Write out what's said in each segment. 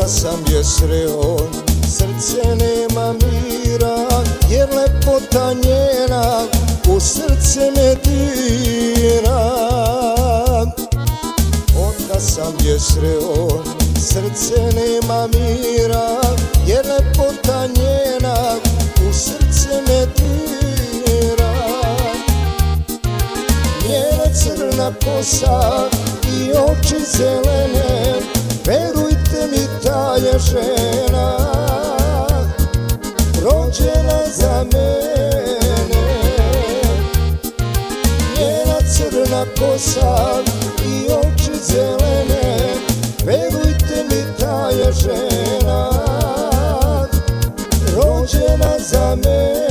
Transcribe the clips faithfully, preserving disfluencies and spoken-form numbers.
Onda sam je sreo, srce nema mira, jer lepota njena u srce me dira. Onda sam je sreo, srce nema mira, jer lepota njena u srce me dira. Njena crna kosa i oči zelene, verujte mi, ta je žena rođena za mene. Njena crna kosa i oči zelene, verujte mi, ta je žena rođena za mene.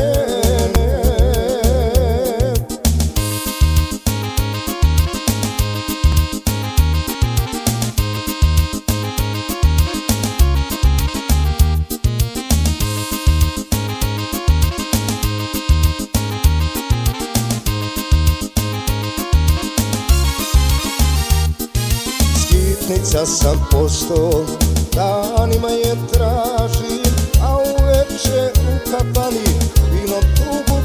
Skitnica sam postao, danima je tražim, a uveče u kafani vino tugu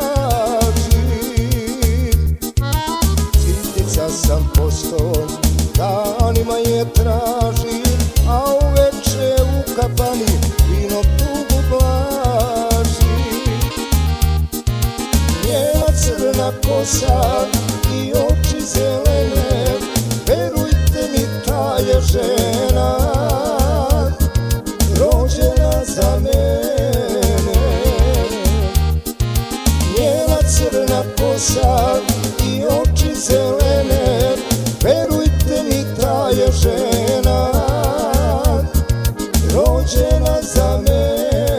blažim. Skitnica sam postao, danima je tražim, a uveče u kafani vino tugu blažim. Njena crna kosa i oči zelene, verujte mi, ta je žena rođena za mene. Njena crna kosa i oči zelene, verujte mi, ta je žena rođena za mene.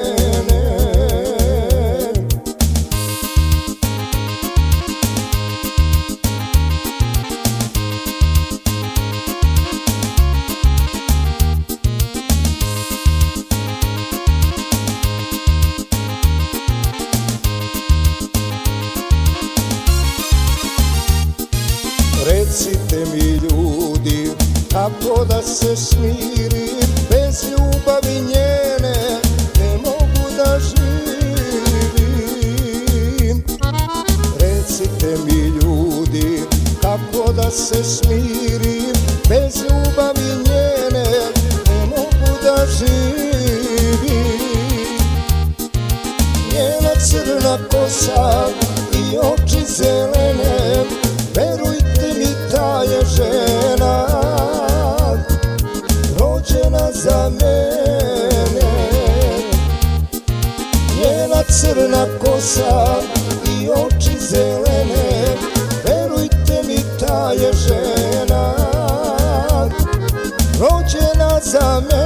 Recite mi, ljudi, kako da se smirim, bez ljubavi njene ne mogu da živim. Recite mi, ljudi, kako da se smirim, bez ljubavi njene ne mogu da živim. Njena crna kosa i oči zelene, verujte mi, ta je žena rođena za mene. Njena crna kosa i oči zelene, verujte mi, ta je žena rođena za mene.